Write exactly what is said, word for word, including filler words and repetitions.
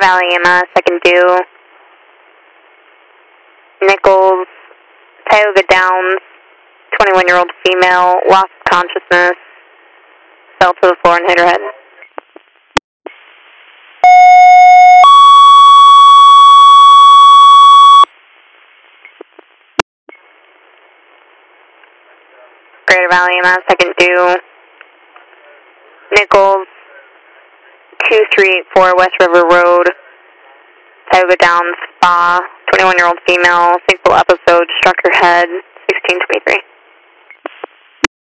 Valley E M S, second due. Nichols, Tioga Downs, twenty-one-year-old female, lost consciousness, fell to the floor and hit her head. Greater Valley E M S, second due. Nichols, two three eight four West River Road, Tioga Downs Spa, twenty-one-year-old female, single episode, struck her head, sixteen twenty-three.